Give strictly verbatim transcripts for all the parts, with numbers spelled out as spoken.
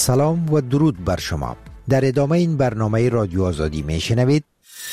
سلام و درود بر شما. در ادامه این برنامه رادیو آزادی میشنوید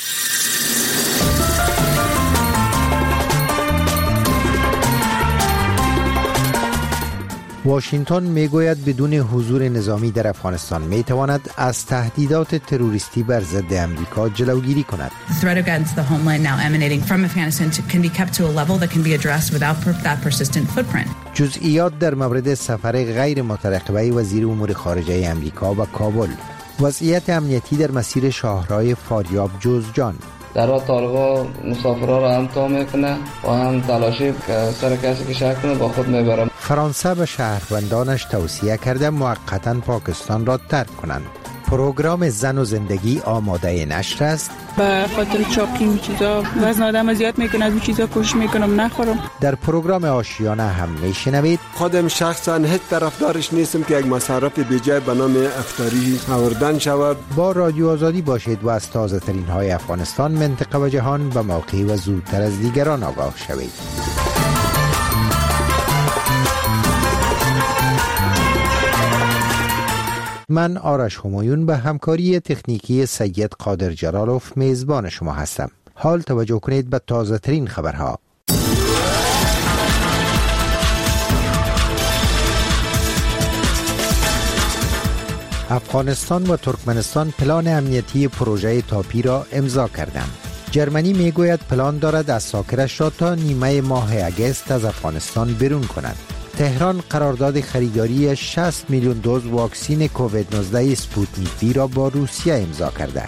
واشنگتن میگوید بدون حضور نظامی در افغانستان میتواند از تهدیدات تروریستی بر ضد امریکا جلوگیری کند. The threat against the homeland now emanating from Afghanistan can be kept to a level that can be addressed without that persistent footprint. جزئیات در مورد سفر غیر مترقبه وزیر امور خارجه امریکا و کابل. وضعیت امنیتی در مسیر شاهراه فاریاب جوزجان. در واقع طالبا مسافرها را هم تا میکنه و هم تلاشی سر کسی که شک کنه با خود میبرم. فرانسه به شهروندانش توصیه کرده موقتا پاکستان را ترک کنند. پروگرام زن و زندگی آماده نشر است. به خاطر چاقی و چیزا وزن آدم اذیت میکنه، از این چیزا کوشش میکنم نخورم. در پروگرام آشیانه هم میشنوید خودم شخصا هیچ طرفدارش نیستم که یک مصرف بیجای به نام افطاری آوردن شود. با رادیو آزادی باشید و از تازه ترین های افغانستان، منطقه و جهان به موقع و زودتر از دیگران آگاه شوید. من آرش همایون به همکاری تکنیکی سید قادر جلالوف میزبان شما هستم. حال توجه کنید به تازه ترین خبرها. افغانستان و ترکمنستان پلان امنیتی پروژه تاپی را امضا کردند. جرمنی میگوید پلان دارد از ساکنش را تا نیمه ماه اگست از افغانستان بیرون کند. تهران قرارداد خریداری شصت میلیون دوز واکسین کووید نوزده اسپوتنیک وی را با روسیه امضا کرده.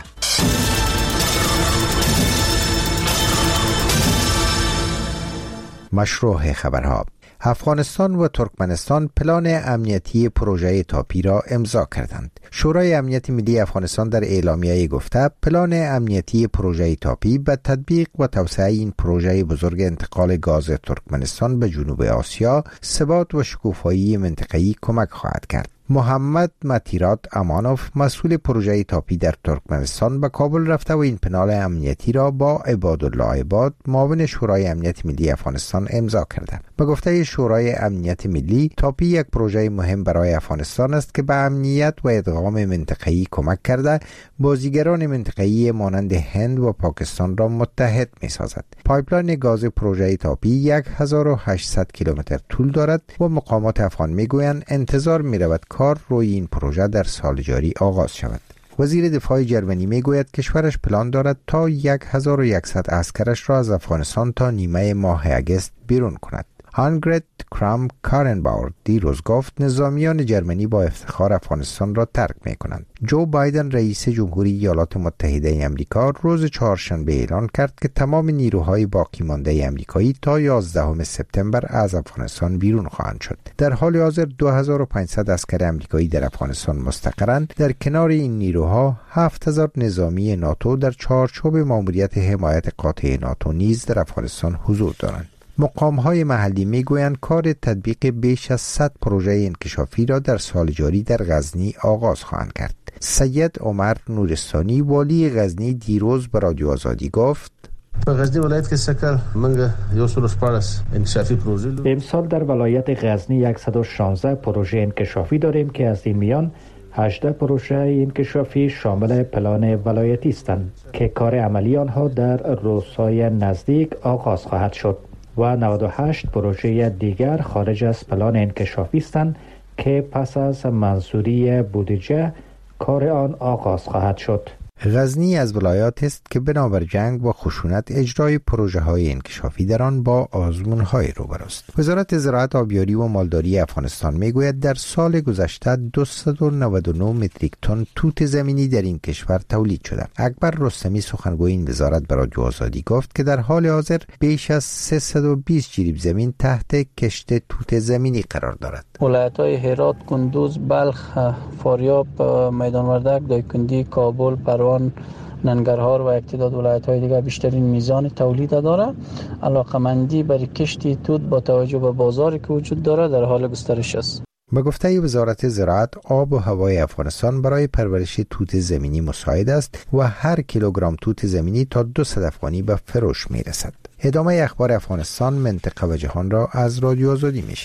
مشروع خبرها. افغانستان و ترکمنستان پلان امنیتی پروژه تاپی را امضا کردند. شورای امنیت ملی افغانستان در اعلامیه گفته پلان امنیتی پروژه تاپی به تطبیق و توسعه این پروژه بزرگ انتقال گاز ترکمنستان به جنوب آسیا، ثبات و شکوفایی منطقه‌ای کمک خواهد کرد. محمد متیرات امانوف مسئول پروژه تاپی در ترکمنستان به کابل رفته و این پلان امنیتی را با عبادالله عباد معاون شورای امنیت ملی افغانستان امضا کرده. به گفته شورای امنیت ملی، تاپی یک پروژه مهم برای افغانستان است که به امنیت و ادغام منطقه‌ای کمک کرده بازیگران منطقه‌ای مانند هند و پاکستان را متحد می‌سازد. پایپلاین گاز پروژه تاپی هزار و هشتصد کیلومتر طول دارد و مقامات افغان می‌گویند انتظار می‌رود کار روی این پروژه در سال جاری آغاز شود. وزیر دفاع جرمنی میگوید کشورش پلان دارد تا هزار و صد عسکرش را از افغانستان تا نیمه ماه اگست بیرون کند. هانگرت کرام کارنباور دیروز گفت نظامیان جرمنی با افتخار افغانستان را ترک می کنند. جو بایدن رئیس جمهوری ایالات متحده آمریکا روز چهارشنبه اعلان کرد که تمام نیروهای باقی مانده آمریکایی تا یازدهم سپتامبر از افغانستان بیرون خواهند شد. در حال حاضر دو هزار و پانصد عسکر آمریکایی در افغانستان مستقرند. در کنار این نیروها هفت هزار نظامی ناتو در چارچوب ماموریت حمایت قاطع ناتو نیز در افغانستان حضور دارند. مقام‌های محلی میگویند کار تطبیق بیش از صد پروژه انکشافی را در سال جاری در غزنی آغاز خواهند کرد. سید عمر نورستانی والی غزنی دیروز به رادیو آزادی گفت په غزنی ولایت کې سکل منګه یو سل شپاړس انکشافی پروژه امسال در ولایت غزنی صد و شانزده پروژه انکشافی داریم که از این میان هجده پروژه انکشافی شامل پلان ولایتی هستند که کار عملی آنها در روزهای نزدیک آغاز خواهد شد و نود و هشت پروژه دیگر خارج از پلان انکشافی هستند که پس از منظوری بودجه کار آن آغاز خواهد شد. غزنی از ولایات است که بنابر جنگ و خشونت اجرای پروژه های انکشافی در آن با آزمون های روبروست. وزارت زراعت، آبیاری و مالداری افغانستان میگوید در سال گذشته دویست و نود و نه متریک تن توت زمینی در این کشور تولید شده. اکبر رستمی سخنگوی این وزارت به رادیو آزادی گفت که در حال حاضر بیش از سیصد و بیست جریب زمین تحت کشت توت زمینی قرار دارد. ولایت‌های هرات، کندوز، بلخ، فاریاب، میدان وردک، دایکنډي، کابل، پروان، ننگرهار و یک تعداد ولایت‌های دیگر بیشترین میزان تولید دارد. علاقمندی برای کشت توت با توجه به بازاری که وجود دارد در حال گسترش است. به گفته وزارت زراعت، آب و هوای افغانستان برای پرورش توت زمینی مساعد است و هر کیلوگرم توت زمینی تا دویست افغانی به فروش میرسد. ادامه اخبار افغانستان، منطقه و جهان را از رادیو آزادی میشنوید.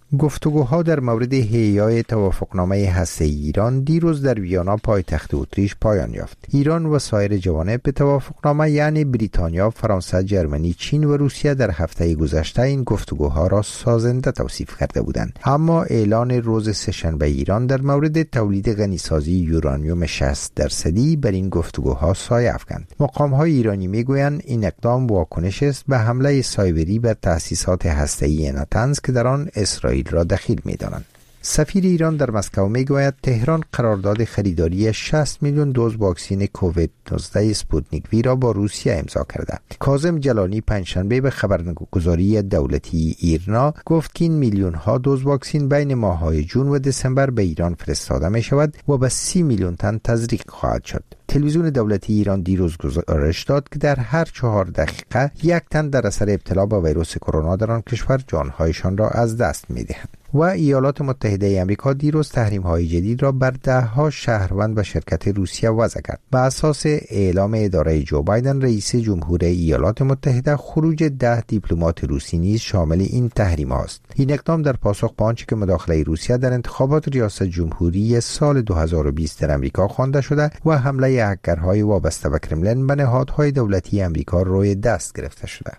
گفتگوها در مورد احیای توافقنامه هسته‌ای ایران دیروز در ویانا پایتخت اتریش پایان یافت. ایران و سایر جوانب به توافقنامه یعنی بریتانیا، فرانسه، ژرمنی، چین و روسیه در هفته گذشته این گفتگوها را سازنده توصیف کرده بودند. اما اعلان روز سه‌شنبه ایران در مورد تولید غنیسازی یورانیوم شصت درصدی بر این گفتگوها سایه افکند. مقام‌های ایرانی میگویند این اقدام واکنش است به حمله سایبری بر تأسیسات هسته‌ای نتنز که در آن اسرائیل را دخیل می‌دانند. سفیر ایران در مسکو میگوید تهران قرارداد خریداری شصت میلیون دوز واکسن کووید نوزده اسپوتنیک وی را با روسیه امضا کرده. کاظم جلانی پنجشنبه به خبرگزاری دولتی ایرنا گفت که این میلیون ها دوز واکسن بین ماه‌های جون و دسامبر به ایران فرستاده می شود و به سی میلیون تن تزریق خواهد شد. تلویزیون دولتی ایران دیروز گزارش داد که در هر چهار دقیقه یک تن در اثر ابتلا به ویروس کرونا در آن کشور جانهایشان را از دست می‌دهند. و ایالات متحده آمریکا دیروز تحریم‌های جدید را بر ده‌ها شهروند و شرکت روسیه وضع کرد. بر اساس اعلام اداره جو بایدن رئیس جمهور ایالات متحده خروج ده دیپلمات روسی نیز شامل این تحریم است. این اقدام در پاسخ به آنچه که مداخله روسیه در انتخابات ریاست جمهوری سال دو هزار و بیست در آمریکا خوانده شده و حمله هکرهای وابسته به کرملین به نهادهای دولتی آمریکا روی دست گرفته شده.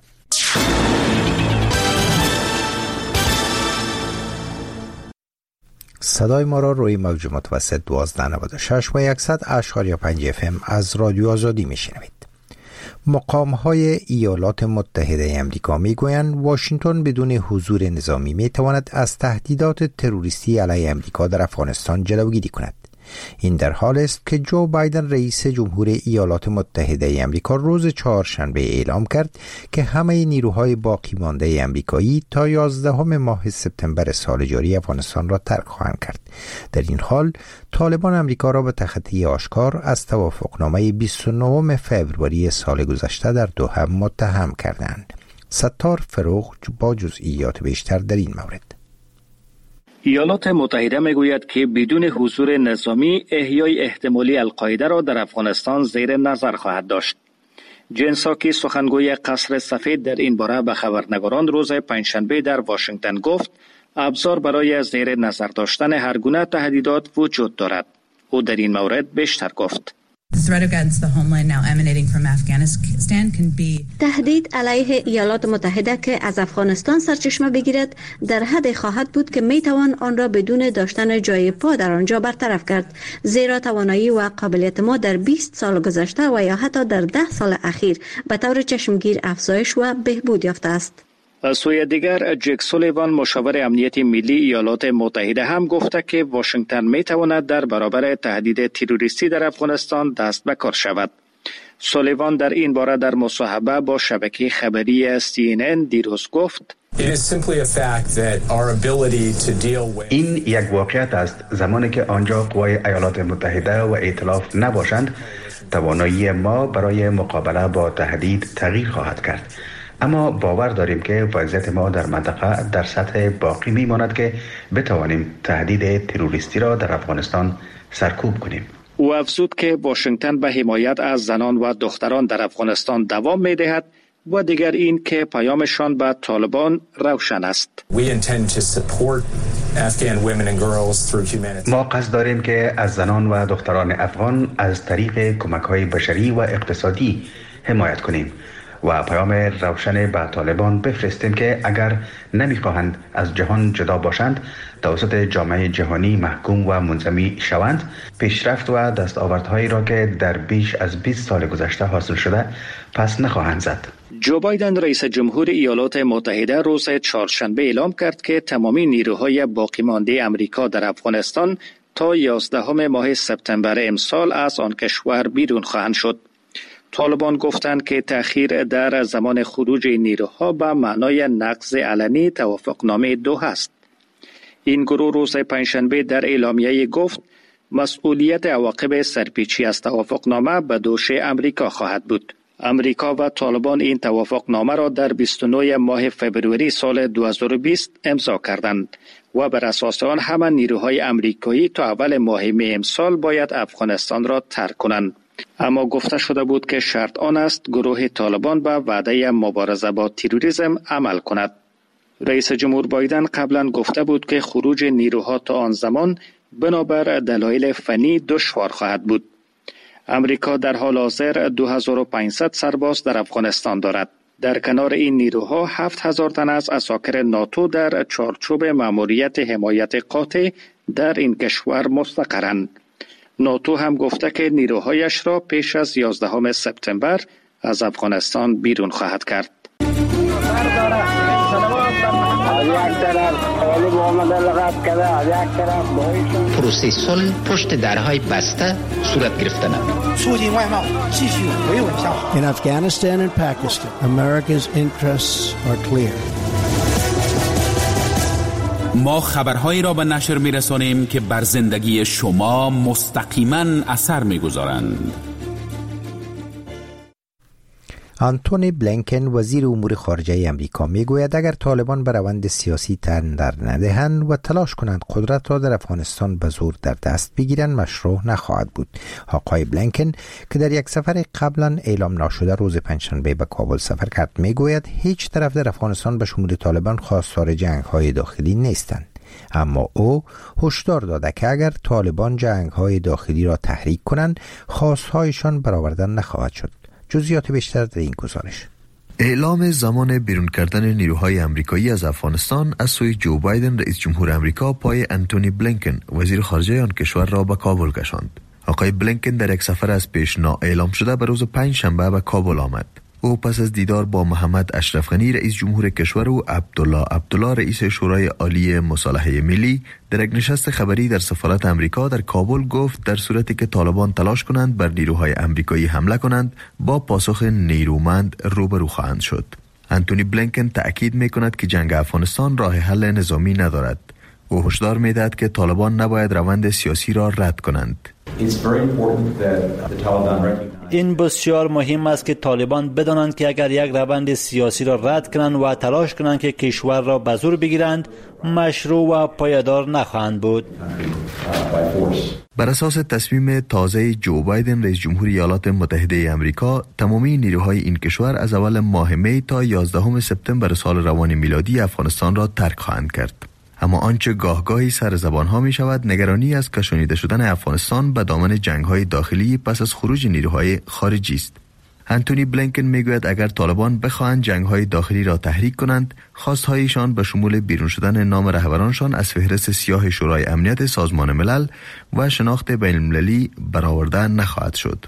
صدای ما را روی موج متوسط دوازده نود و شش و صد اشاری پنج اف ام از رادیو آزادی میشنوید. مقام‌های ایالات متحده آمریکا میگویند واشنگتن بدون حضور نظامی میتواند از تهدیدات تروریستی علیه آمریکا در افغانستان جلوگیری کند. این در حال است که جو بایدن رئیس جمهور ایالات متحده آمریکا روز چهارشنبه اعلام کرد که همه نیروهای باقی مانده آمریکایی تا یازدهم ماه سپتامبر سال جاری افغانستان را ترک خواهند کرد. در این حال طالبان آمریکا را به تخطی آشکار از توافقنامه بیست و نهم فوریه سال گذشته در دوحه متهم کردند. ستار فروغ با جزئیات بیشتر در این مورد. ایالات متحده میگوید که بدون حضور نظامی احیای احتمالی القاعده را در افغانستان زیر نظر خواهد داشت. جن ساکی سخنگوی قصر سفید در این باره به خبرنگاران روز پنجشنبه در واشنگتن گفت ابزار برای زیر نظر داشتن هر گونه تهدیدات وجود دارد. او در این مورد بیشتر گفت. تهدید علیه ایالات متحده که از افغانستان سرچشمه بگیرد در حد خواهد بود که می توان آن را بدون داشتن جای پا در آنجا برطرف کرد، زیرا توانایی و قابلیت ما در بیست سال گذشته و یا حتی در ده سال اخیر به طور چشمگیر افزایش و بهبود یافته است. از سوی دیگر جک سولیوان مشاور امنیت ملی ایالات متحده هم گفته که واشنگتن می تواند در برابر تهدید تروریستی در افغانستان دست به کار شود. سولیوان در این باره در مصاحبه با شبکه خبری سی ان ان دیروز گفت این یک واقعیت است. زمانی که آنجا قوای ایالات متحده و ائتلاف نباشند توانایی ما برای مقابله با تهدید تغییر خواهد کرد. اما باور داریم که وضعیت ما در منطقه در سطح باقی میماند که بتوانیم تهدید تروریستی را در افغانستان سرکوب کنیم. او افزود که واشنگتن به حمایت از زنان و دختران در افغانستان دوام می‌دهد و دیگر این که پیامشان به طالبان روشن است. ما قصد داریم که از زنان و دختران افغان از طریق کمک‌های بشری و اقتصادی حمایت کنیم و پیام روشن به طالبان بفرستیم که اگر نمیخواهند از جهان جدا باشند توسط جامعه جهانی محکوم و منظمی شوند، پیشرفت و دستاوردهایی را که در بیش از بیست سال گذشته حاصل شده پس نخواهند زد. جو بایدن رئیس جمهور ایالات متحده روز چهارشنبه اعلام کرد که تمامی نیروهای باقی مانده آمریکا در افغانستان تا یازدهم ماه سپتامبر امسال از آن کشور بیرون خواهند شد. طالبان گفتند که تأخیر در زمان خروج نیروها به معنای نقض علنی توافقنامه دوحه است. این گروه روز پنجشنبه در اعلامیه گفت مسئولیت عواقب سرپیچی از توافقنامه به دوش امریکا خواهد بود. امریکا و طالبان این توافقنامه را در بیست و نهم ماه فوریه سال دو هزار و بیست امضا کردند و بر اساس آن همه نیروهای امریکایی تا اول ماه می امسال باید افغانستان را ترک کنند. اما گفته شده بود که شرط آن است گروه طالبان به وعده مبارزه با تروریسم عمل کند. رئیس جمهور بایدن قبلا گفته بود که خروج نیروها تا آن زمان بنابر دلایل فنی دشوار خواهد بود. امریکا در حال حاضر دو هزار و پانصد سرباز در افغانستان دارد. در کنار این نیروها هفت هزار تن از عساکر ناتو در چارچوب مأموریت حمایت قاطع در این کشور مستقرند. ناتو هم گفته که نیروهایش را پیش از یازدهم سپتامبر از افغانستان بیرون خواهد کرد. پروسه صلح پشت درهای بسته صورت گرفتن. In Afghanistan and Pakistan, America's interests are clear. ما خبرهایی را به نشر می‌رسانیم که بر زندگی شما مستقیما اثر می‌گذارند. آنتونی بلینکن وزیر امور خارجه امریکا میگوید اگر طالبان به روند سیاسی تن در ندهند و تلاش کنند قدرت را در افغانستان به زور در دست بگیرند مشروع نخواهد بود. آقای بلینکن که در یک سفر قبلا اعلام نشده روز پنجشنبه به کابل سفر کرد میگوید هیچ طرف در افغانستان به شمول طالبان خواستار جنگ‌های داخلی نیستند. اما او هشدار داده که اگر طالبان جنگ‌های داخلی را تحریک کنند خواستهایشان برآورده نخواهد شد. جزئیات بیشتر در این گزارش. اعلام زمان بیرون کردن نیروهای آمریکایی از افغانستان از سوی جو بایدن رئیس جمهور آمریکا پای آنتونی بلینکن وزیر خارجه آن کشور را به کابل کشاند. آقای بلینکن در یک سفر از پیش نا اعلام شده به روز پنج شنبه به کابل آمد. او پس از دیدار با محمد اشرف غنی رئیس جمهور کشور و عبدالله عبدالله رئیس شورای عالی مصالحه ملی در یک نشست خبری در سفارت امریکا در کابل گفت در صورتی که طالبان تلاش کنند بر نیروهای امریکایی حمله کنند با پاسخ نیرومند روبرو خواهند شد. آنتونی بلینکن تأکید می‌کند که جنگ افغانستان راه حل نظامی ندارد. او هشدار می‌دهد که طالبان نباید روند سیاسی را رد کنند. این بسیار مهم است که طالبان بدانند که اگر یک روند سیاسی را رد کنند و تلاش کنند که کشور را به زور بگیرند مشروع و پایدار نخواهند بود. بر اساس تصمیم تازه جو بایدن رئیس جمهور ایالات متحده آمریکا تمامی نیروهای این کشور از اول ماه می تا یازدهم سپتامبر سال روان میلادی افغانستان را ترک خواهند کرد. اما آنچه گاهگاهی سر زبان ها می شود نگرانی از کشانیده شدن افغانستان به دامن جنگ های داخلی پس از خروج نیروهای خارجی است. آنتونی بلینکن می گوید اگر طالبان بخواهند جنگ های داخلی را تحریک کنند خواستهایشان به شمول بیرون شدن نام رهبرانشان از فهرست سیاه شورای امنیت سازمان ملل و شناخت بین المللی برآورده نخواهد شد.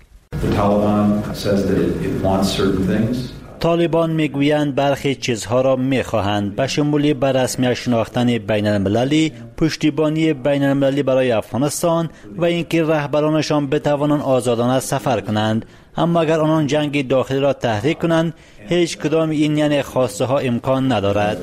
طالبان میگویند برخی چیزها را میخواهند به شمول به رسمی شناختن بین المللی، پشتیبانی بین المللی برای افغانستان و اینکه رهبرانشان بتوانند آزادانه سفر کنند. اما اگر آنان جنگ داخلی را تحریک کنند هیچ کدام این یعنی خواسته ها امکان ندارد.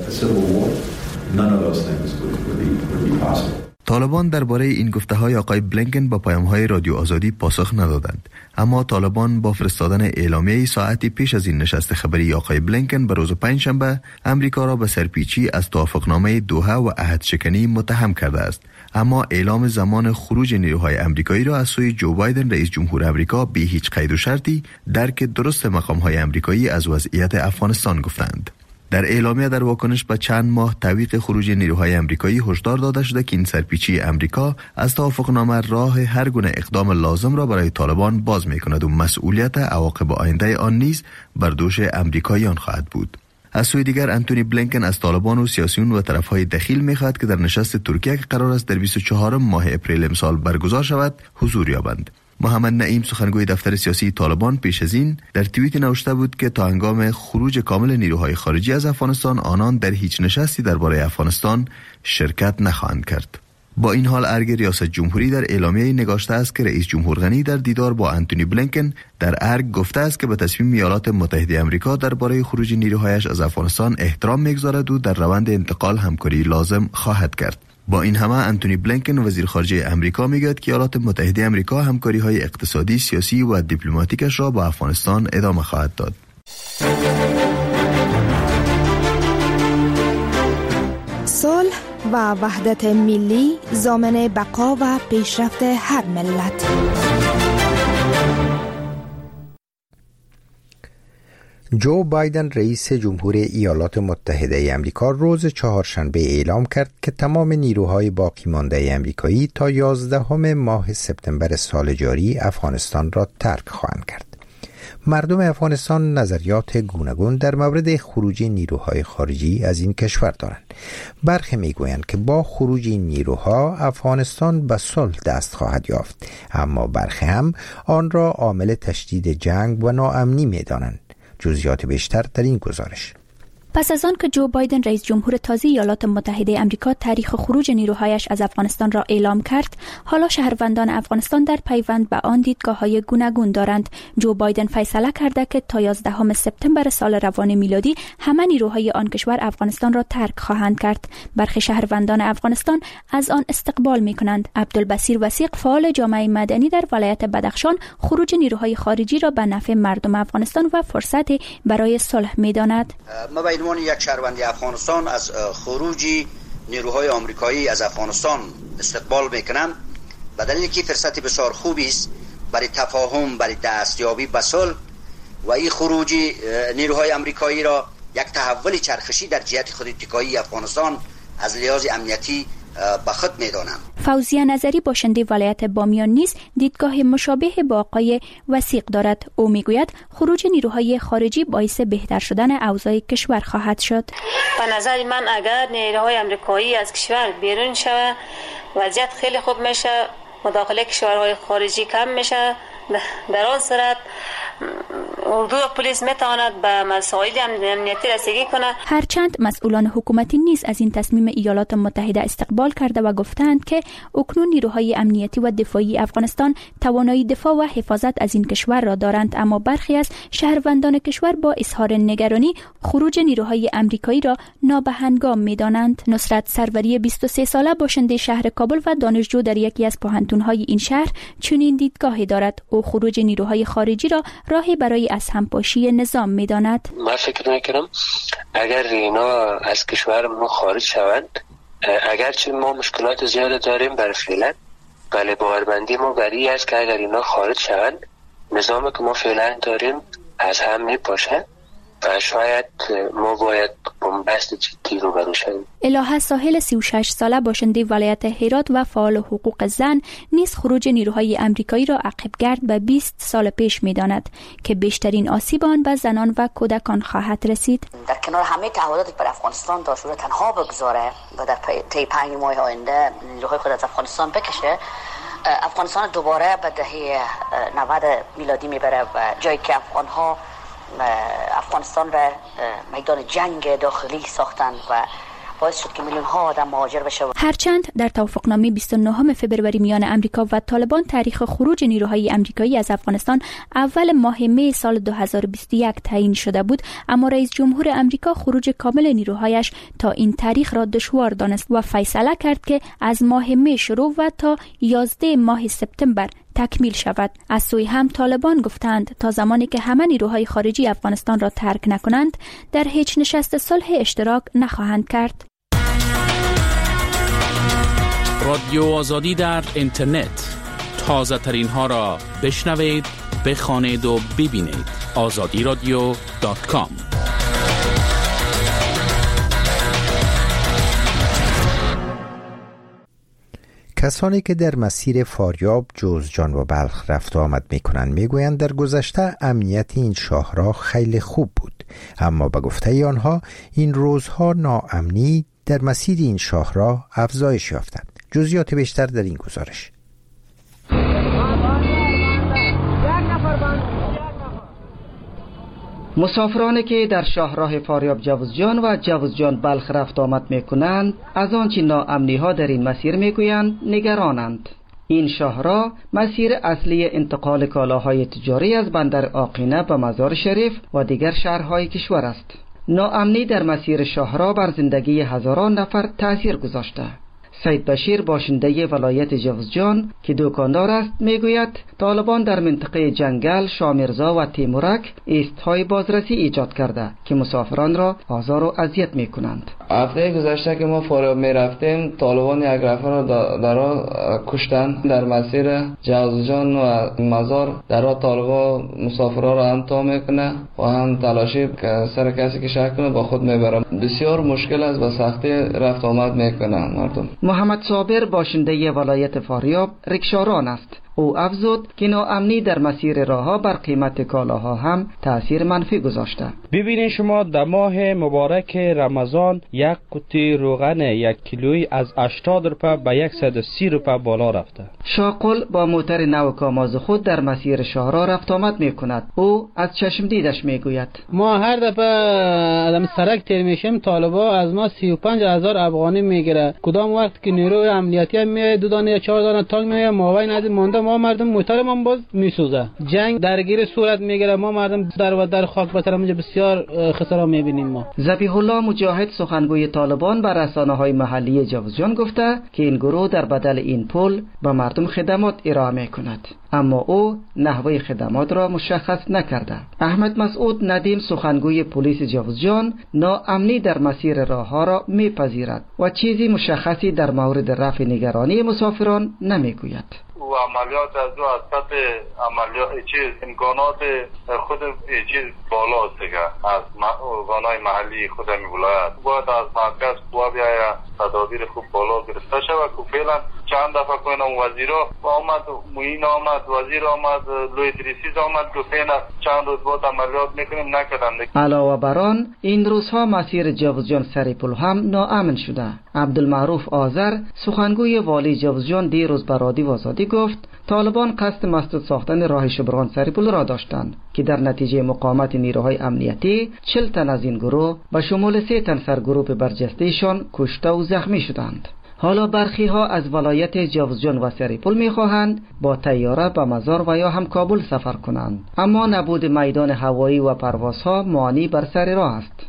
طالبان درباره این گفته‌های آقای بلینکن با پیام‌های رادیو آزادی پاسخ ندادند، اما طالبان با فرستادن اعلامیه‌ای ساعتی پیش از این نشست خبری آقای بلینکن به روز پنجشنبه امریکا را به سرپیچی از توافقنامه دوحه و عهدشکنی متهم کرده است. اما اعلام زمان خروج نیروهای امریکایی را از سوی جو بایدن رئیس جمهور آمریکا بی هیچ قید و شرطی درک درست مقام‌های امریکایی از وضعیت افغانستان گفتند. در اعلامیه در واکنش به چند ماه تعویق خروج نیروهای امریکایی هشدار داده شده که این سرپیچی امریکا از توافقنامه راه هر گونه اقدام لازم را برای طالبان باز می‌کند و مسئولیت عواقب آینده آن نیز بر دوش امریکاییان خواهد بود. از سوی دیگر آنتونی بلینکن از طالبان و سیاسیون و طرفهای دخیل می‌خواهد که در نشست ترکیه که قرار است در بیست و چهارم ماه اپریل امسال برگزار شود حضور یابند. محمد نعیم سخنگوی دفتر سیاسی طالبان پیش از این در توییت نوشته بود که تا هنگام خروج کامل نیروهای خارجی از افغانستان آنان در هیچ نشستی درباره افغانستان شرکت نخواهند کرد. با این حال ارگ ریاست جمهوری در اعلامیه نگاشته است که رئیس جمهور غنی در دیدار با آنتونی بلینکن در ارگ گفته است که به تصمیم ایالات متحده آمریکا درباره خروج نیروهایش از افغانستان احترام می‌گذارد و در روند انتقال همکاری لازم خواهد کرد. با این همه آنتونی بلینکن وزیر خارجه آمریکا میگوید که ایالات متحده آمریکا همکاری‌های اقتصادی، سیاسی و دیپلماتیکش را با افغانستان ادامه خواهد داد. صلح و وحدت ملی ضامن بقا و پیشرفت هر ملت. جو بایدن رئیس جمهور ایالات متحده ای آمریکا روز چهارشنبه اعلام کرد که تمام نیروهای باقی مانده آمریکایی تا یازدهم ماه سپتامبر سال جاری افغانستان را ترک خواهند کرد. مردم افغانستان نظریات گوناگون در مورد خروج نیروهای خارجی از این کشور دارند. برخی میگویند که با خروج این نیروها افغانستان به صلح دست خواهد یافت، اما برخی هم آن را عامل تشدید جنگ و ناامنی میدانند. جزئیات بیشتر در این گزارش. پس از آن که جو بایدن رئیس جمهور تازه ایالات متحده آمریکا تاریخ خروج نیروهایش از افغانستان را اعلام کرد، حالا شهروندان افغانستان در پیوند به آن دیدگاه‌های گوناگون دارند. جو بایدن فیصله کرده که تا یازدهم سپتامبر سال روان میلادی همه نیروهای آن کشور افغانستان را ترک خواهند کرد. برخی شهروندان افغانستان از آن استقبال می‌کنند. عبدالبصیر وثیق، فعال جامعه مدنی در ولایت بدخشان، خروج نیروهای خارجی را به نفع مردم افغانستان و فرصتی برای صلح می‌داند. عنوان یک شهروند افغانستان از خروج نیروهای آمریکایی از افغانستان استقبال میکنم، به دلیل که فرصت بسیار خوبی است برای تفاهم، برای دستیابی به صلح و این خروج نیروهای آمریکایی را یک تحول چرخشی در جهت خود اتکایی افغانستان از لحاظ امنیتی به خود میدانم. فوزیه نظری باشنده ولایت بامیان نیز دیدگاه مشابه با آقای وثیق دارد. او میگوید خروج نیروهای خارجی باعث بهتر شدن اوضاع کشور خواهد شد. به نظر من اگر نیروهای آمریکایی از کشور بیرون شود وضعیت خیلی خوب میشه، مداخله کشورهای خارجی کم میشه. در آن صورت اردو و پلیس میتواند به مسائل امنیتی رسیدگی کند. هرچند مسئولان حکومتی نیز از این تصمیم ایالات متحده استقبال کرده و گفتند که اکنون نیروهای امنیتی و دفاعی افغانستان توانایی دفاع و حفاظت از این کشور را دارند، اما برخی از شهروندان کشور با اظهار نگرانی خروج نیروهای آمریکایی را نابهنگام میدانند. نصرت سروری، بیست و سه ساله، باشنده شهر کابل و دانشجو در یکی از پوهنتون‌های این شهر، چنین دیدگاهی دارد. او خروج نیروهای خارجی را راهی برای از همپاشی نظام می‌داند. من فکر می‌کنم اگر اینا از کشور ما خارج شوند، اگرچه ما مشکلات زیاد داریم برای فعلا، ولی باوربندی ما بری است که اگر اینا خارج شوند، نظامی که ما فعلا داریم از هم میپاشه و شاید ما باید بنبست جدی رو برو شویم. الهه ساحل، سی و شش ساله، باشنده ولایت هرات و فعال حقوق زن، نیز خروج نیروهای آمریکایی را عقب‌گرد به بیست سال پیش می‌داند که بیشترین آسیب آن به زنان و کودکان خواهد رسید. در کنار همه تعهداتی که بر افغانستان داشت رو تنها بگذاره و در طی پنج ماه آینده نیروهای خود از افغانستان بکشه، افغانستان دوباره به دهه نود میلادی میبره و جایی که افغان‌ها افغانستان را میدان جنگ داخلی ساختند و باعث شد که میلیون ها آدم مهاجر بشه. هرچند در توافقنامه بیست و نه فوریه میان امریکا و طالبان تاریخ خروج نیروهای آمریکایی از افغانستان اول ماه می سال دو هزار و بیست و یک تعیین شده بود، اما رئیس جمهور امریکا خروج کامل نیروهایش تا این تاریخ را دشوار دانست و فیصله کرد که از ماه می شروع و تا یازده ماه سپتامبر تکمیل شود. از سوی هم طالبان گفتند تا زمانی که همه نیروهای خارجی افغانستان را ترک نکنند، در هیچ نشست صلح اشتراک نخواهند کرد. رادیو آزادی در اینترنت، تازه ترین ها را بشنوید، بخوانید و ببینید. آزادی رادیو دات کام. کسانی که در مسیر فاریاب، جوزجان و بلخ رفت و آمد می کنند می گویند در گذشته امنیت این شاهراه خیلی خوب بود، اما به گفته آنها این روزها ناامنی در مسیر این شاهراه افزایش یافته. جزئیات بیشتر در این گزارش. مسافرانی که در شاهراه فاریاب جوزجان و جوزجان بلخ رفت آمد می کنند از آنچه ناامنی ها در این مسیر می گویند نگرانند. این شاهراه مسیر اصلی انتقال کالاهای تجاری از بندر آقینه به مزار شریف و دیگر شهرهای کشور است. ناامنی در مسیر شاهراه بر زندگی هزاران نفر تأثیر گذاشته. سید بشیر، باشنده ولایت جوزجان که دکاندار است، میگوید طالبان در منطقه جنگل، شامیرزا و تیمورک ایستهای بازرسی ایجاد کرده که مسافران را آزار و اذیت میکنند. هفته گذشته که ما فاریاب می رفتیم طالبان یک نفر را در راه کشتن در مسیر جوزجان و مزار. در راه طالبان مسافرها را هم تا میکنه و هم تلاشی سر کسی که شک کنه با خود میبرم. بسیار مشکل است و سختی رفت آمد میکنه مردم. محمد صابر باشنده ولایت فاریاب ریکشاران است. او افزود که ناامنی در مسیر راهها بر قیمت کالاها هم تأثیر منفی گذاشته. ببینید شما در ماه مبارک رمضان یک قوطی روغن یک کیلویی از هشتاد روپیه به صد و سی روپیه بالا رفته. شاقل با موتر نو کاماز خود در مسیر شهرها رفت آمد می کند. او از چشم دیدش می گوید ما هر دفعه آدم سرک تیر میشیم طالبا از ما سی و پنج هزار افغانی میگیره. کدام وقت که نیروی امنیتی میاد دو دانه یا چهار دانه تانک میاد ماوی ندید مونده ما مردم موتر ما باز میسوزه. جنگ درگیر صورت میگیره. ما مردم در و در خاک بتر اونجا بسیار خسارا میبینیم. ما ذبیح الله مجاهد سخنگوی طالبان بر رسانه‌های محلی جوزجان گفته که این گروه در بدل این پول به مردم خدمات ارائه میکند، اما او نحوه خدمات را مشخص نکرده. احمد مسعود ندیم سخنگوی پلیس جوزجان ناامنی در مسیر راهها را میپذیرد و چیزی مشخصی در مورد رفع نگرانی مسافران نمیگوید. و عملیات از دو از سطح عملیات چیز امکانات خود چیز بالا است دیگه از ارگان‌های محلی خود می ولایت باید از مرکز قوا بیاید تدابیر خوب بالا گرفته شود که فعلا چند دفعه کنم وزیرا آمد موین آمد وزیر آمد لوی دریسیز آمد که فعلا چند روز بعد عملیات میکنیم نکردن. علاوه بر آن این روزها مسیر جوزجان سریپل هم ناامن شده. عبدالمعروف آذر سخنگوی والی جوزجان دیروز به رادیو آزادی گفت طالبان قصد مسدود ساختن راه شبرغان سریپل را داشتند که در نتیجه مقاومت نیروهای امنیتی چهل تن از این گروه به شمول سه تن سرگروه برجسته‌شان کشته و زخمی شدند. حالا برخی ها از ولایت جوزجان و سریپل می خواهند با طیاره به مزار و یا هم کابل سفر کنند، اما نبود میدان هوایی و پروازها مانع بر سر راه است.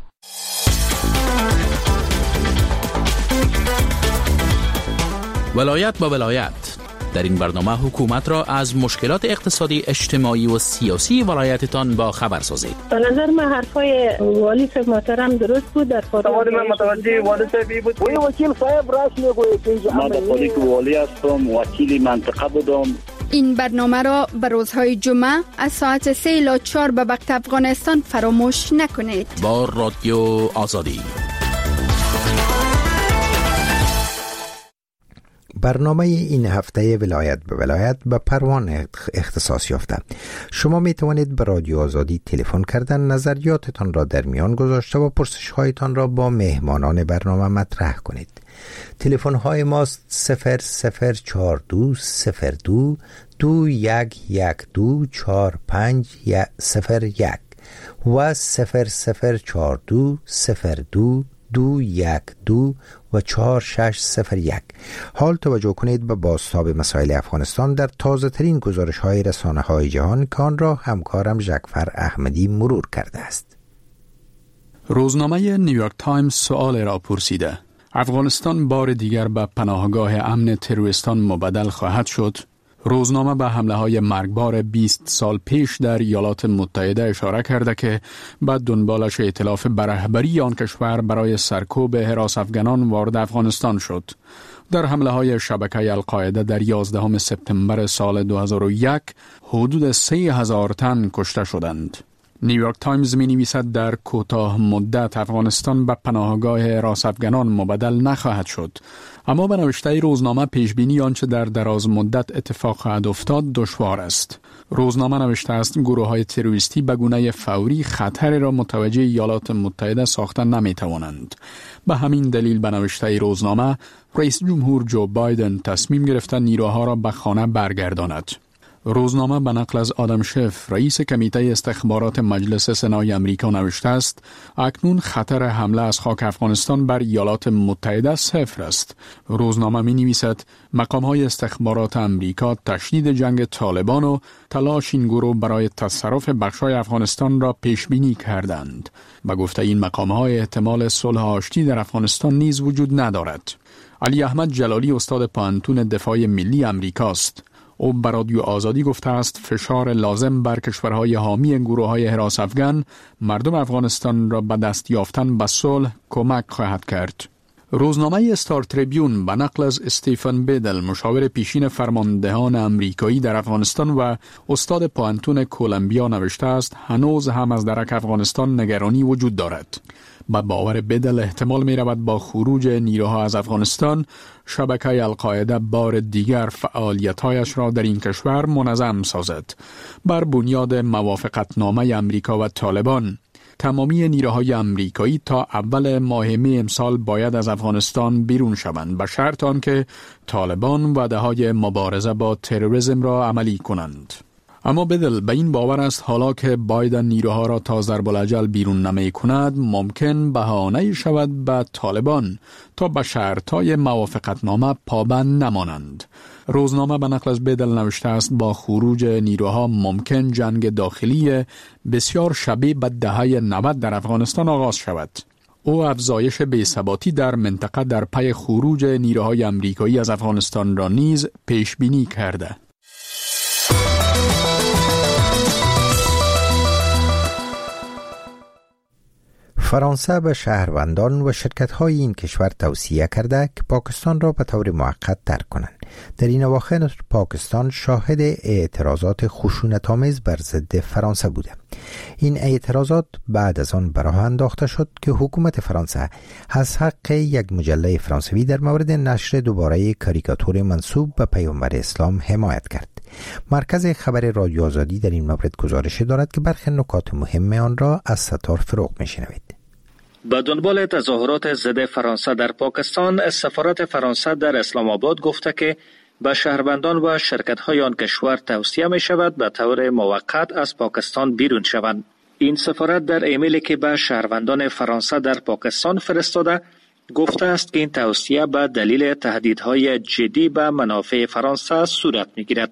ولایت با ولایت در این برنامه حکومت را از مشکلات اقتصادی، اجتماعی و سیاسی ولایتتان با خبر سازید. به نظر من حرفای والی صاحب محترم درست بود. در سوال من متوجه والی صاحبی بود. وی وکیل صاحب راست میگوید که من خودی که والی هستم، وکیل منطقه بودم. این برنامه را به روزهای جمعه از ساعت سه الی چهار به وقت افغانستان فراموش نکنید. با رادیو آزادی. برنامه این هفته ولایت به ولایت به پروان اختصاص یافته. شما می توانید به رادیو آزادی تلفن کردن، نظریاتتان را در میان گذاشته و پرسش هایتان را با مهمانان برنامه مطرح کنید. تلفن های ماست صفر صفر چهار دو صفر دو دو یک یک دو چهار پنج صفر یک و صفر صفر چهار دو صفر دو دو یک دو و چهار شش صفر یک. حال توجه کنید به بازتاب مسائل افغانستان در تازه ترین گزارش های رسانه های جهان که آن را همکارم جعفر احمدی مرور کرده است. روزنامه نیویورک تایمز سؤال را پرسیده: افغانستان بار دیگر به پناهگاه امن تروریستان مبدل خواهد شد؟ روزنامه به حمله های مرگبار بیست سال پیش در ایالات متحده اشاره کرده که بعد دنبالش ائتلاف به رهبری آن کشور برای سرکوب حراس افغانان وارد افغانستان شد. در حمله های شبکه القاعده در یازدهم سپتامبر سال دو هزار و یک حدود سه هزار تن کشته شدند. نیویورک تایمز می نویسد در کوتاه مدت افغانستان به پناهگاه حراس افغانان مبدل نخواهد شد، اما به نوشته روزنامه پیشبینی آنچه در دراز مدت اتفاق خواهد افتاد دشوار است. روزنامه نوشته است گروه های تروریستی به گونه فوری خطر را متوجه ایالات متحده ساخته نمی توانند. به همین دلیل به نوشته روزنامه رئیس جمهور جو بایدن تصمیم گرفته نیروها را به خانه برگرداند. روزنامه به نقل از آدم شف رئیس کمیته استخبارات مجلس سنای امریکا نوشته است اکنون خطر حمله از خاک افغانستان بر ایالات متحده صفر است. روزنامه می نویسد مقام های استخبارات امریکا تشدید جنگ طالبان و تلاش این گروه برای تصرف بخشای افغانستان را پیش بینی کردند. به گفته این مقام های احتمال صلح آشتی در افغانستان نیز وجود ندارد. علی احمد جلالی استاد پوهنتون دفاع ملی امریکاست. او به رادیو آزادی گفته است فشار لازم بر کشورهای حامی گروه‌های حراس افغان مردم افغانستان را به دست یافتن به صلح کمک خواهد کرد. روزنامه استار تریبیون به نقل از استیفن بیدل، مشاور پیشین فرماندهان امریکایی در افغانستان و استاد پوانتون کولومبیا نوشته است هنوز هم از درک افغانستان نگرانی وجود دارد. با باور بیدل احتمال می رود با خروج نیروها از افغانستان شبکه القاعده بار دیگر فعالیت‌هایش را در این کشور منظم سازد. بر بنیاد موافقتنامه امریکا و طالبان تمامی نیروهای امریکایی تا اول ماه می امسال باید از افغانستان بیرون شوند به شرط آنکه طالبان وعده‌های مبارزه با تروریسم را عملی کنند. اما بدل به این باور است حالا که بایدن نیروها را تا ضرب‌الاجل بیرون نمی کند ممکن بهانه شود به طالبان تا به شرط‌های موافقتنامه پابند نمانند. روزنامه به نقل از بدل نوشته است با خروج نیروها ممکن جنگ داخلی بسیار شبیه به دهه نود در افغانستان آغاز شود. او افزایش بی‌ثباتی در منطقه در پی خروج نیروهای امریکایی از افغانستان را نیز پیش بینی کرده. فرانسه به شهروندان و شرکت‌های این کشور توصیه کرده که پاکستان را به طور موقت ترک کنند. در این اواخر پاکستان شاهد اعتراضات خشونت‌آمیز بر ضد فرانسه بوده. این اعتراضات بعد از آن به راه انداخته شد که حکومت فرانسه از حق یک مجله فرانسوی در مورد نشر دوباره کاریکاتور منسوب به پیامبر اسلام حمایت کرد. مرکز خبر رادیو آزادی در این مورد گزارش دارد که برخی نکات مهم آن را از ستار فروغ می‌شنوید. به دنبال تظاهرات ضد فرانسه در پاکستان، سفارت فرانسه در اسلام آباد گفته که به شهروندان و شرکت‌های آن کشور توصیه می شود به طور موقت از پاکستان بیرون شوند. این سفارت در ایمیلی که به شهروندان فرانسه در پاکستان فرستاده گفته است که این توصیه به دلیل تهدیدهای جدی به منافع فرانسه صورت می‌گیرد.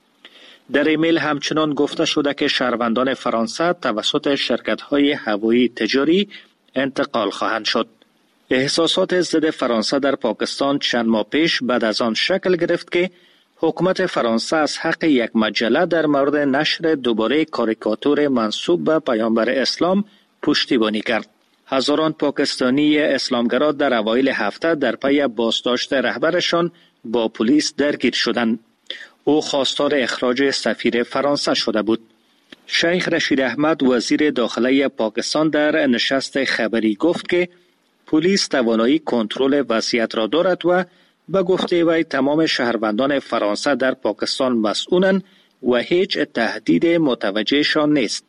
در ایمیل همچنان گفته شده که شهروندان فرانسه توسط شرکت‌های هوایی تجاری انتقال خواهند شد. احساسات ضد فرانسه در پاکستان چند ماه پیش بعد از آن شکل گرفت که حکومت فرانسه از حق یک مجله در مورد نشر دوباره کاریکاتور منسوب به پیامبر اسلام پشتیبانی کرد. هزاران پاکستانی اسلامگرا در اوایل هفته در پی بازداشت رهبرشان با پلیس درگیر شدند. او خواستار اخراج سفیر فرانسه شده بود. شیخ رشید احمد وزیر داخله پاکستان در نشست خبری گفت که پلیس توانایی کنترل وضعیت را دارد و به گفته وی تمام شهروندان فرانسه در پاکستان مسئولند و هیچ تهدید متوجهشان نیست.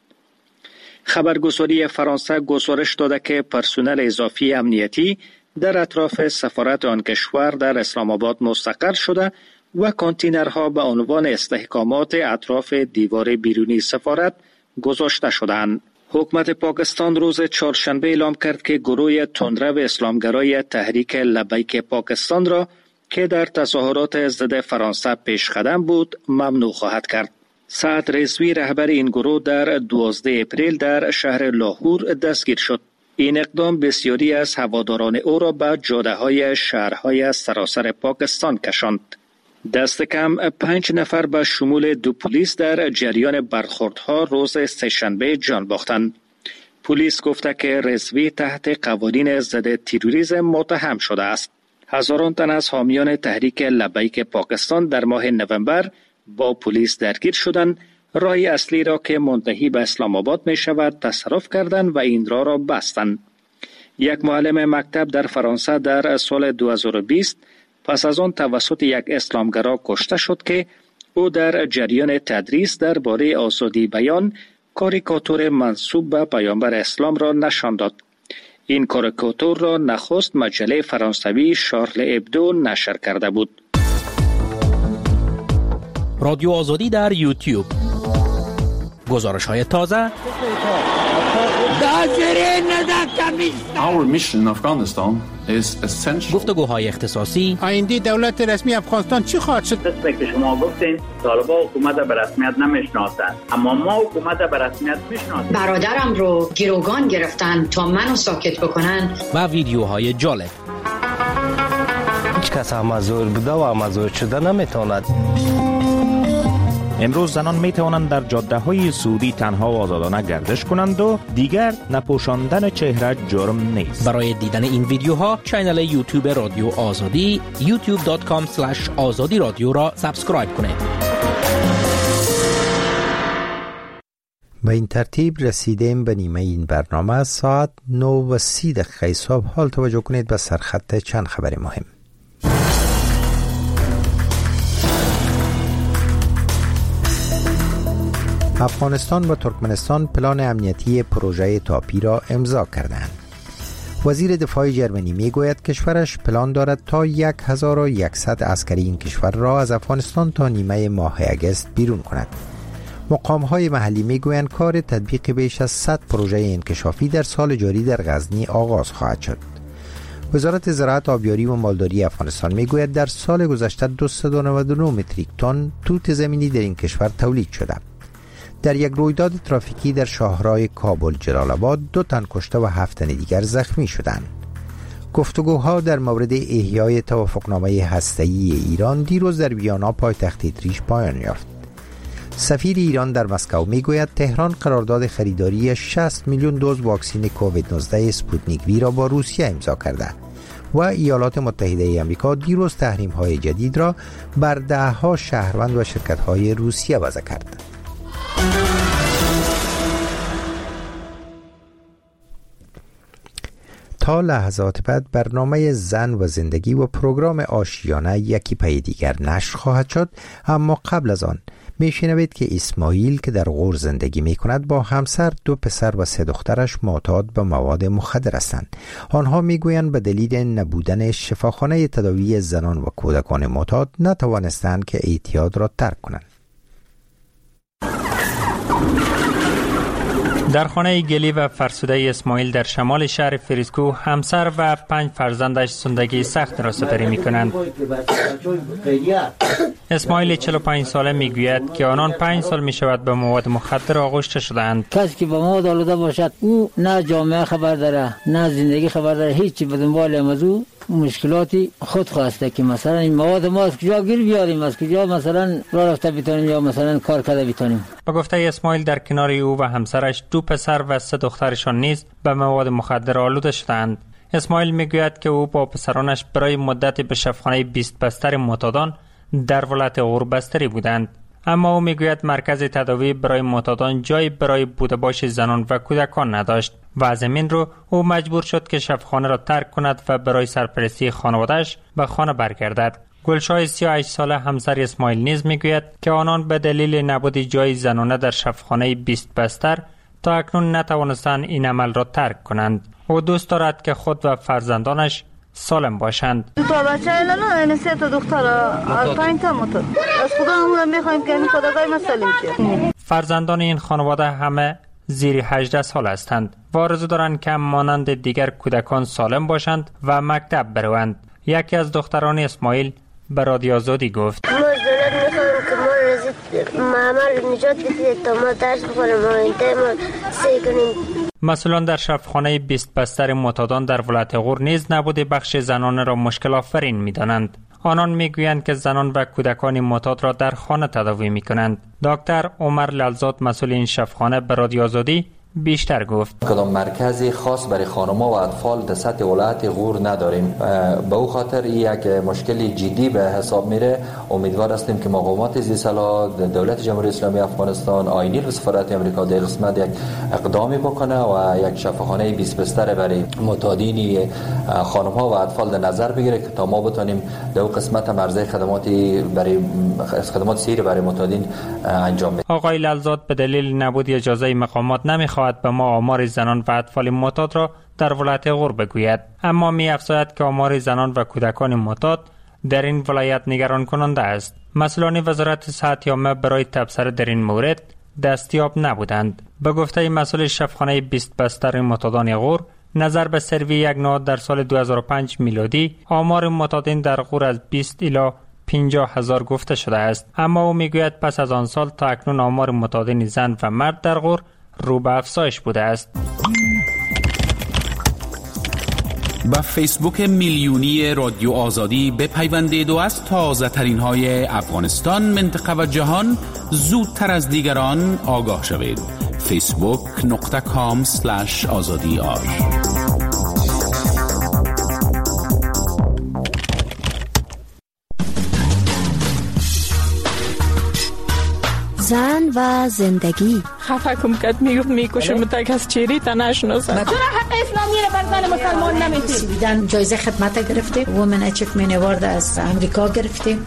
خبرگزاری فرانسه گزارش داده که پرسنل اضافی امنیتی در اطراف سفارت آن کشور در اسلام آباد مستقر شده و کانتینرها به عنوان استحکامات اطراف دیوار بیرونی سفارت گذاشته شدند. حکومت پاکستان روز چهارشنبه اعلام کرد که گروه تندرو اسلامگرای تحریک لبیک پاکستان را که در تظاهرات ضد فرانسه پیش قدم بود ممنوع خواهد کرد. سعد رضوی رهبر این گروه در دوازده اپریل در شهر لاهور دستگیر شد. این اقدام بسیاری از هواداران او را به جاده‌های شهرهای سراسر پاکستان کشاند. دست کم پنج نفر به شمول دو پلیس در جریان برخوردها روز سه‌شنبه جان باختند. پلیس گفته که رضوی تحت قوانین ضد تروریسم متهم شده است. هزاران تن از حامیان تحریک لبیک پاکستان در ماه نوامبر با پلیس درگیر شدند، راه اصلی را که منتهی به اسلام آباد می شود تصرف کردند و این راه را بستند. یک معلم مکتب در فرانسه در سال دو هزار و بیست پس از آن توسط یک اسلامگرا کشته شد که او در جریان تدریس درباره آزادی بیان کاریکاتور منسوب به پیامبر اسلام را نشان داد. این کاریکاتور را نخست مجله فرانسوی شارل ابدو نشر کرده بود. رادیو آزادی در یوتیوب، گزارش های تازه. Our mission in Afghanistan is essential. گفتگوهای اختصاصی. آینده دولت رسمی افغانستان چی خواهد شد؟ دست که شما گفتین طالبان حکومت به رسمیت نمیشناسند، اما ما حکومت به رسمیت میشناسیم. برادرم رو گروگان گرفتن تا منو ساکت بکنن. و ویدیوهای جالب. هیچ کس هم مزور بوده و مزور شده نمیتواند. امروز زنان می توانند در جاده های سعودی تنها و آزادانه گردش کنند و دیگر نپوشاندن چهره جرم نیست. برای دیدن این ویدیوها کانال یوتیوب رادیو آزادی یوتیوب دات کام اسلش آزادی رادیو را سابسکرایب کنید. به این ترتیب رسیدیم به نیمه این برنامه. ساعت نه و سی دقیقه صبح. حال توجه کنید به سرخط چند خبر مهم. افغانستان و ترکمنستان پلان امنیتی پروژه تاپی را امضا کردند. وزیر دفاع جرمنی می گوید کشورش پلان دارد تا هزار و صد عسکری این کشور را از افغانستان تا نیمه ماه اگست بیرون کند. مقام‌های محلی می‌گویند کار تطبیق بیش از صد پروژه انکشافی در سال جاری در غزنی آغاز خواهد شد. وزارت زراعت، آبیاری و مالداری افغانستان می‌گوید در سال گذشته دویست و نود و نه متریک تن توت زمینی در این کشور تولید شده. در یک رویداد ترافیکی در شاهراه کابل جلال آباد دو تن کشته و هفت تن دیگر زخمی شدند. گفتگوها در مورد احیای توافقنامه هسته‌ای ایران دیروز در ویانا پایتخت اتریش پایان یافت. سفیر ایران در مسکو میگوید تهران قرارداد خریداری شصت میلیون دوز واکسن کووید نوزده اسپوتنیک وی را با روسیه امضا کرده و ایالات متحده آمریکا دیروز تحریم‌های جدید را بر ده‌ها شهروند و شرکت‌های روسیه وضع کرد. تا لحظات بعد برنامه زن و زندگی و پروگرام آشیانه یکی پی دیگر نشر خواهد شد، اما قبل از آن میشنوید که اسماعیل که در غور زندگی می کند با همسر، دو پسر و سه دخترش معتاد به مواد مخدر هستند. آنها میگویند به دلیل نبودن شفاخانه تداوی زنان و کودکان معتاد نتوانستند که اعتیاد را ترک کنند. در خانه گلی و فرسوده اسماعیل در شمال شهر فریسکو همسر و پنج فرزندش زندگی سخت را سپری می کنند. اسماعیل چهل و پنج ساله می گوید که آنان پنج سال می شود به مواد مخدر آغشته شدند. کسی که به مواد آلوده باشد او نه جامعه خبر داره نه زندگی خبر داره، هیچی به دنبال موضوع مشکلاتی خود خواسته که مثلا این مواد ما از کجا گیر بیاریم، از کجا مثلا راه رفته بتونیم یا مثلا کار کرده بتونیم. به گفته اسماعیل در کنار او و همسرش دو پسر و سه دخترشان نیز به مواد مخدر آلوده شدند. اسماعیل میگوید که او با پسرانش برای مدتی به شفاخانه بیست بستر معتادان در ولایت غور بستری بودند، اما او میگوید مرکز تداوی برای معتادان جای برای بوده باش زنان و کودکان نداشت و از این رو او مجبور شد که شفاخانه را ترک کند و برای سرپرستی خانواده‌اش به خانه برگردد. گلشاه سی و هشت ساله همسر اسماعیل نیز میگوید که آنان به دلیل نبود جای زنانه در شفاخانه بیست بستر تا اکنون نتوانستند این عمل را ترک کنند. او دوست دارد که خود و فرزندانش سالم باشند. دو تا بچه الان این سه تا دختر از پنج تا موتور از خدا همون میخوایم که این خدای ما سالم شه. فرزندان این خانواده همه زیر هجده سال هستند و آرزو دارند که مانند دیگر کودکان سالم باشند و مکتب بروند. یکی از دختران اسماعیل به رادیو آزادی گفت: ما دولت میخوایم که ما رزید معمل نجات بدید تا ما درس بخونیم و اینطور ما سی کنیم. مسئولان در شفاخانه بیست بستر معتادان در ولایت غور نیز نبود بخش زنانه را مشکل آفرین می‌دانند. آنان میگویند که زنان و کودکان معتاد را در خانه تداوی می‌کنند. دکتر عمر لالزاد مسئول این شفاخانه به رادیو آزادی بیشتر گفت: کدام مرکزی خاص برای خانم‌ها و اطفال در سطح ولایت غور نداریم. به او خاطر یک مشکلی جدی به حساب میره. امیدوار هستیم که مقامات ذی‌صلاح، دولت جمهوری اسلامی افغانستان، آیینی و سفارت آمریکا در قسمت یک اقدامی بکنه و یک شفاخانه بیست بستر برای معتادین خانم‌ها و اطفال در نظر بگیره که تا ما بتونیم در اون قسمت مرزه خدماتی برای خدمات سیر برای معتادین انجام بدیم. آقای لالزاد به دلیل نبود اجازه مقامات نمیخواد به ما آمار زنان و اطفال معتاد را در ولایت غور بگوید، اما می افزاید که آمار زنان و کودکان معتاد در این ولایت نگران کننده است. مسئولان وزارت صحت عامه برای تبصره در این مورد دستیاب نبودند. به گفته مسئول شفاخانه بیست بستر معتادان غور، نظر به سروی یک نهاد در سال دو هزار و پنج میلادی آمار معتادین در غور از بیست الی پنجاه هزار گفته شده است، اما او میگوید پس از آن سال تا اکنون آمار معتادین زن و مرد در غور رو به افزایش بوده است. به فیسبوک میلیونی رادیو آزادی بپیوندید و از تازه ترین های افغانستان، منطقه و جهان زودتر از دیگران آگاه شوید. فیسبوک نقطه کام سلش آزادی آر. زن و زندگی. خفه کم کد میگفت میکشم تک از چیری تا نشناسم. چرا حق اسلامی رو بر زن مسلمان نمیدی؟ سویدن جایزه خدمت گرفته، وومن اچیومنت اوارد از امریکا گرفته.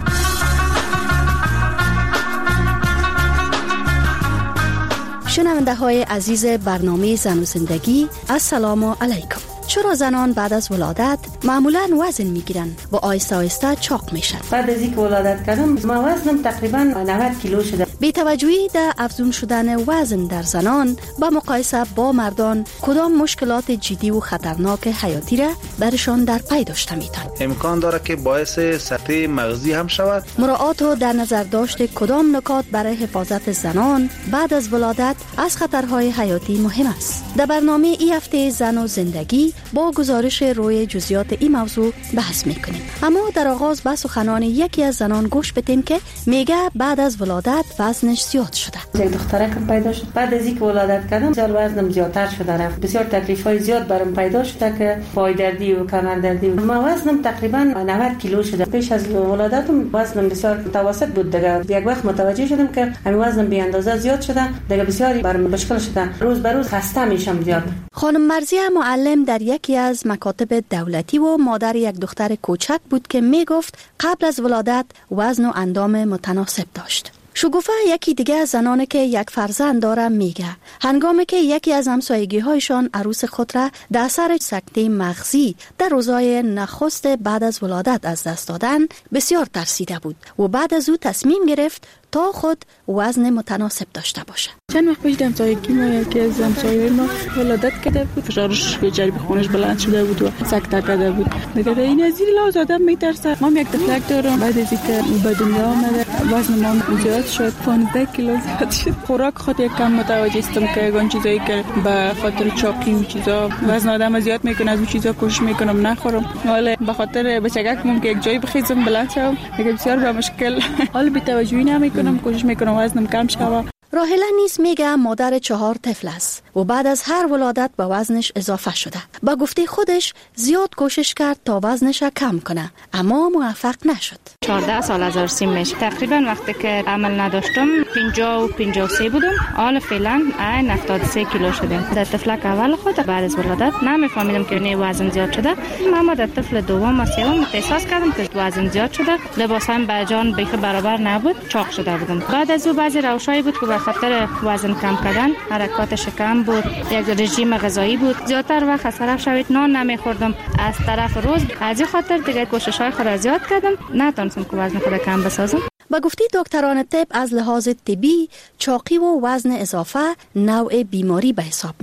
شنونده های عزیز برنامه زن و زندگی، السلام علیکم. چرا زنان بعد از ولادت معمولاً وزن میگیرن و آیسته آیسته چاق میشن؟ بعد از اینکه ولادت کردم ما وزنم تقریباً نود کیلو شده. بی توجهی در افزون شدن وزن در زنان با مقایسه با مردان کدام مشکلات جدی و خطرناک حیاتی را برشان در پی داشته میتن؟ امکان داره که باعث سطح مغزی هم شود. مراعات و در نظر داشت کدام نکات برای حفاظت زنان بعد از ولادت از خطرهای حیاتی مهم است؟ در برنامه این هفته زن و زندگی با گزارش روی جزئیات این موضوع بحث میکنیم. اما در آغاز به سخنان یکی از زنان گوش بدیم که میگه بعد از ولادت وزنش زیاد شده. یک دخترکم پیدا شد. بعد از اینکه ولادت کردم بسیار وزنم زیادتر شده رفت. بسیار تکلیفای زیاد برام پیدا شده که پای دردی و کمر دردی. ما وزنم تقریبا نود کیلو شده. پیش از ولادتم وزنم بسیار متوسط بود دیگه. یک وقت متوجه شدم که همین وزنم بی اندازه زیاد شده. دیگه بسیار برام مشکل شده. روز به روز خسته میشم زیاد. خانم مرضیه معلم در یکی از مکاتب دولتی و مادر یک دختر کوچک بود که میگفت قبل از ولادت وزن و اندام متناسب داشت. شگوفه یکی دیگه از زنانی که یک فرزند داره میگه هنگامی که یکی از همسایگی هایشان عروس خود را در اثر سکته مغزی در روزهای نخست بعد از ولادت از دست دادن بسیار ترسیده بود و بعد از او تصمیم گرفت تا خود وزن متناسب داشته باشه. چند وقت پیش همسایگی ما یکی از همسایه‌های ما ولادت کرده بود، فشارش بیچاره به خونش بلند شده بود و سکته کرده بود. دیگه این از این لحاظ آدم میترسه. ما یک دفلک دارم، بعد از اینکه به دنیا آمده وزن ما زیاد شد، پانزده کیلو زیاد شد. خوراک خود یکم متوجه استم که اون چیزایی که به خاطر چاقی و چیزا وزن آدم زیاد میکنه، از اون چیزا کوشش میکنم نخورم. ولی به خاطر بچگکم که یک جایی بخیزم بلند شم، دیگه بسیار به مشکل حال بی توجهی نمیکنم، کوشش میکنم وزنم کم شه. راهله نیز میگه مادر چهار طفل است و بعد از هر ولادت به وزنش اضافه شده. با گفته خودش زیاد کوشش کرد تا وزنش کم کنه اما موفق نشد. چهارده سال از ارسیم میشه. تقریبا وقتی که عمل نداشتم پنجاه و پنجاه و سه بودم. حالا فعلا این هفتاد و سه کیلو شدم. در طفلک اول خود بعد از ولادت نمیفهمیدم که نه وزن زیاد شده. اما در طفل دوم و سوم احساس کردم که وزن زیاد شده. لباسم به جان بیخ برابر نبود، چاق شده بودم. بعد از او بعضی روشایی بود که خاطر وزن کم کردن حرکات شکم بود، یک رژیم غذایی بود، زیادتر وقت از طرف شوید نان نمیخوردم از طرف روز. از این خاطر دیگه کوشش‌های خود را زیاد کردم، نتونستم که وزن خود کم بسازم. با گفته دکتران طب از لحاظ طبی چاقی و وزن اضافه نوع بیماری به حساب